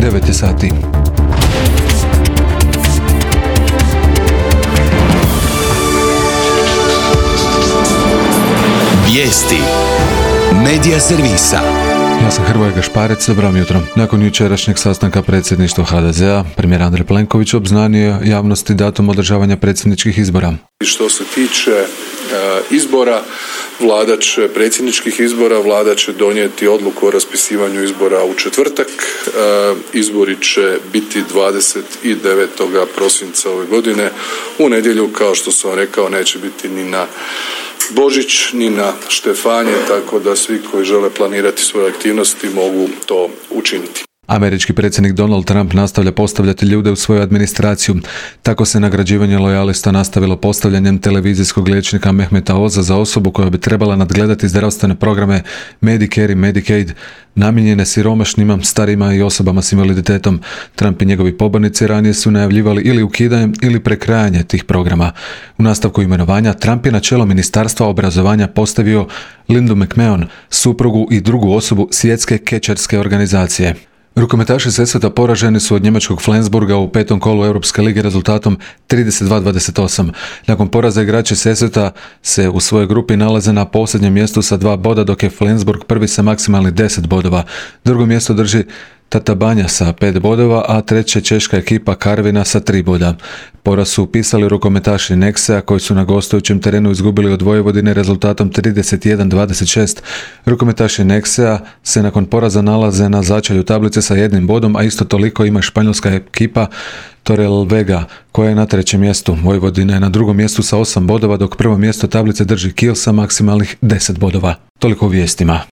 9 je sati. Vijesti Medija servisa. Ja sam Hrvoje Gašparec, dobro jutro. Nakon jučerašnjeg sastanka predsjedništva HDZ-a, premijer Andrej Plenković obznanio javnosti datum održavanja predsjedničkih izbora. Što se tiče izbora, predsjedničkih izbora, vlada će donijeti odluku o raspisivanju izbora u četvrtak. Izbori će biti 29. prosinca ove godine. U nedjelju, kao što sam rekao, neće biti ni na Božić ni na Štefanje, tako da svi koji žele planirati svoje aktivnosti mogu to učiniti. Američki predsjednik Donald Trump nastavlja postavljati ljude u svoju administraciju. Tako se nagrađivanje lojalista nastavilo postavljanjem televizijskog liječnika Mehmeta Oza za osobu koja bi trebala nadgledati zdravstvene programe Medicare i Medicaid namijenjene siromašnima, starima i osobama s invaliditetom. Trump i njegovi pobornici ranije su najavljivali ili ukidanje ili prekrajanje tih programa. U nastavku imenovanja Trump je na čelo Ministarstva obrazovanja postavio Lindu McMahon, suprugu i drugu osobu Svjetske kečerske organizacije. Rukometaši Sesveta poraženi su od njemačkog Flensburga u petom kolu Europske lige rezultatom 32-28. Nakon poraza igrači Sesveta se u svojoj grupi nalaze na posljednjem mjestu sa 2 boda, dok je Flensburg prvi sa maksimalnih 10 bodova. Drugo mjesto drži Tatabanja sa 5 bodova, a treća češka ekipa Karvina sa 3 boda. Poraz su upisali rukometaši Nexea koji su na gostujućem terenu izgubili od Vojvodine rezultatom 31-26. Rukometaši Nexea se nakon poraza nalaze na začelju tablice sa 1 bodom, a isto toliko ima španjolska ekipa Torrelavega koja je na 3. mjestu. Vojvodina je na 2. mjestu sa 8 bodova, dok prvo mjesto tablice drži Kiel sa maksimalnih 10 bodova. Toliko u vijestima.